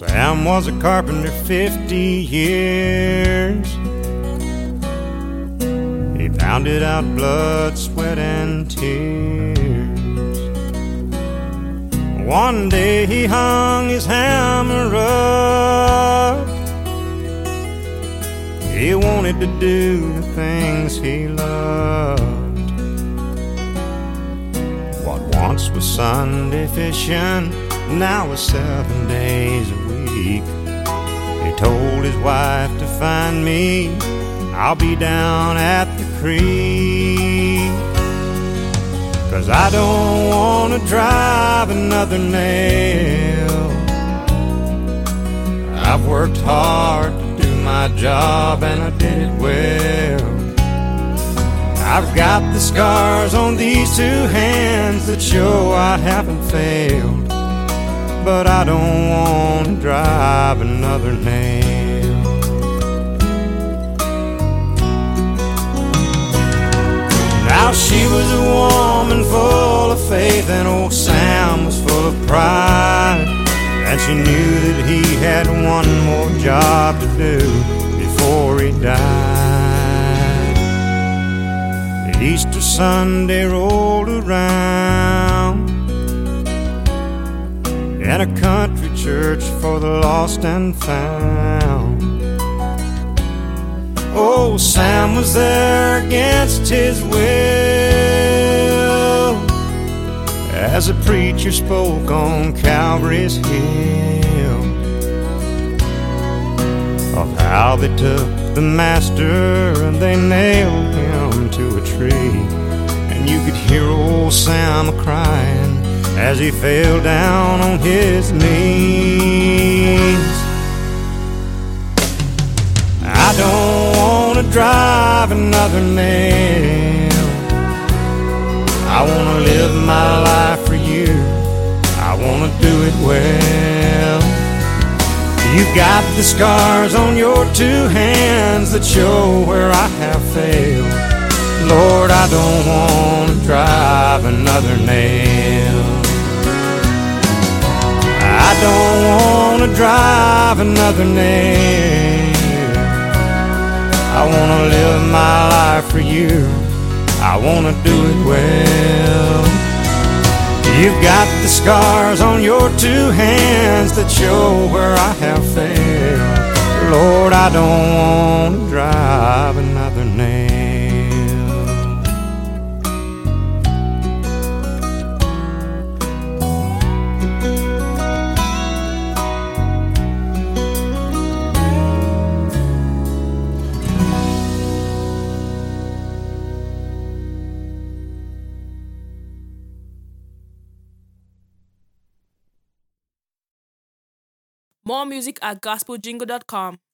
Sam was a carpenter 50 years. He pounded out blood, sweat, and tears. One day he hung his hammer up. He wanted to do the things he loved. What once was Sunday fishing now is 7 days a week. He told his wife to find me, I'll be down at the creek. 'Cause I don't want to drive another nail. I've worked hard to do my job and I did it well. I've got the scars on these two hands that show I haven't failed. But I don't want to drive another nail. Now she was a woman full of faith, and old Sam was full of pride. And she knew that he had one more job to do before he died. Easter Sunday rolled around, in a country church for the lost and found. Oh, Sam was there against his will, as the preacher spoke on Calvary's hill, of how they took the master and they nailed him to a tree. And you could hear old Sam crying as he fell down on his knees. I don't want to drive another nail. I want to live my life for you. I want to do it well. You've got the scars on your two hands that show where I have failed. Lord, I don't want to drive another nail. I don't want to drive another nail. I want to live my life for you. I want to do it well. You've got the scars on your two hands that show where I have failed. Lord, I don't want to drive another nail. More music at gospeljingle.com.